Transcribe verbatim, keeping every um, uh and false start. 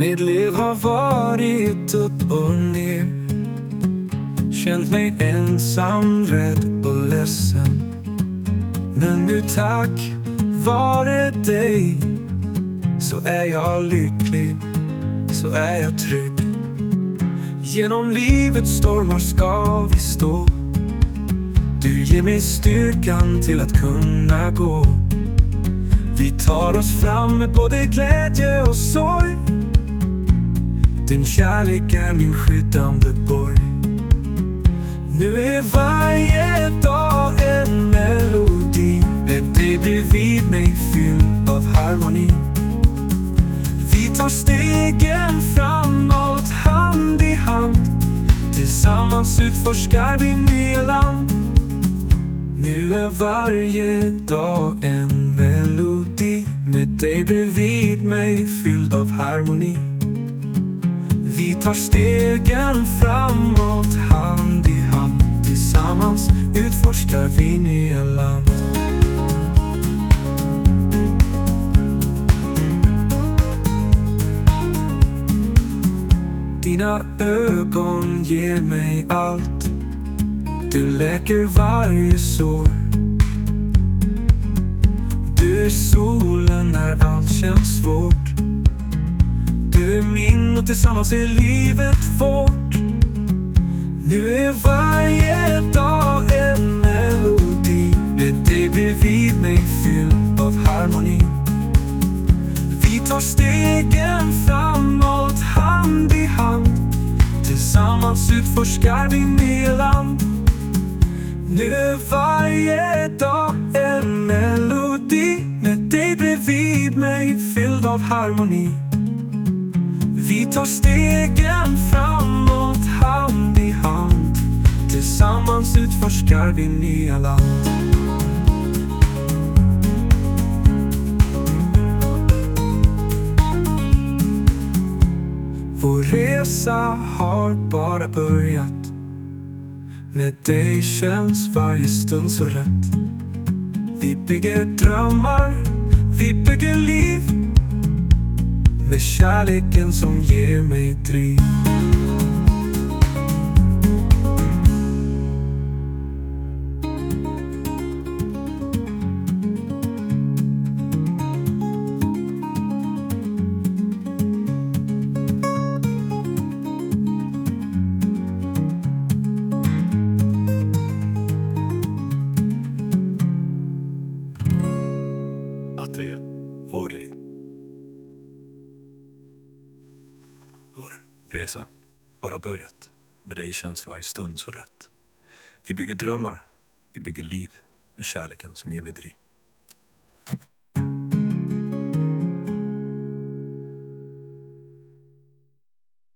Mitt liv har varit upp och ner, känt mig ensam, rädd och ledsen. Men nu tack vare dig så är jag lycklig, så är jag trygg. Genom livets stormar ska vi stå. Du ger mig styrkan till att kunna gå. Vi tar oss fram med både glädje och sorg. Din kärlek är min skyddande borg. Nu är varje dag en melodi, med dig bredvid mig fylld av harmoni. Vi tar stegen framåt hand i hand, tillsammans utforskar vi nya land. Nu är varje dag en melodi, med dig bredvid mig fylld av harmoni. Vi tar stegen framåt hand i hand, tillsammans utforskar vi nya land. Dina ögon ger mig allt. Du läker varje sår. Du är solen när allt känns svårt. Du är min och tillsammans är livet vårt. Nu är varje dag en melodi, med dig bredvid mig fylld av harmoni. Vi tar stegen framåt hand i hand, tillsammans utforskar vi nya land. Nu är varje dag en melodi, med dig bredvid mig fylld av harmoni. Vi tar stegen framåt hand i hand, tillsammans utforskar vi nya land. Vår resa har bara börjat. Med dig känns varje stund så rätt. Vi bygger drömmar, vi bygger liv, med kärleken som ger mig driv. Att det var det. Vår resa bara börjat. Med dig känns varje stund så rätt. Vi bygger drömmar, vi bygger liv, med kärleken som ger mig driv.